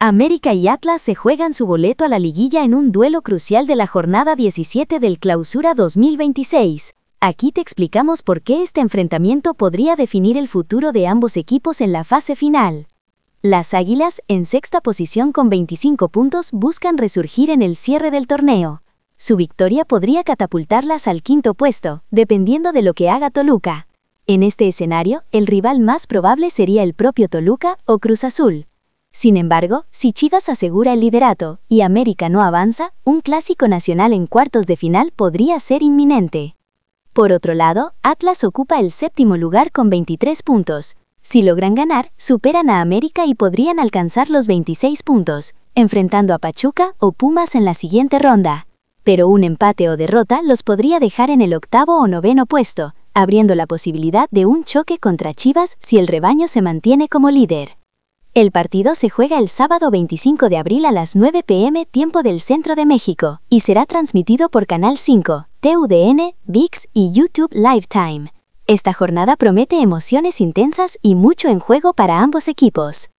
América y Atlas se juegan su boleto a la liguilla en un duelo crucial de la jornada 17 del Clausura 2026. Aquí te explicamos por qué este enfrentamiento podría definir el futuro de ambos equipos en la fase final. Las Águilas, en sexta posición con 25 puntos, buscan resurgir en el cierre del torneo. Su victoria podría catapultarlas al quinto puesto, dependiendo de lo que haga Toluca. En este escenario, el rival más probable sería el propio Toluca o Cruz Azul. Sin embargo, si Chivas asegura el liderato y América no avanza, un clásico nacional en cuartos de final podría ser inminente. Por otro lado, Atlas ocupa el séptimo lugar con 23 puntos. Si logran ganar, superan a América y podrían alcanzar los 26 puntos, enfrentando a Pachuca o Pumas en la siguiente ronda. Pero un empate o derrota los podría dejar en el octavo o noveno puesto, abriendo la posibilidad de un choque contra Chivas si el rebaño se mantiene como líder. El partido se juega el sábado 25 de abril a las 9 p.m. tiempo del Centro de México y será transmitido por Canal 5, TUDN, ViX y YouTube Lifetime. Esta jornada promete emociones intensas y mucho en juego para ambos equipos.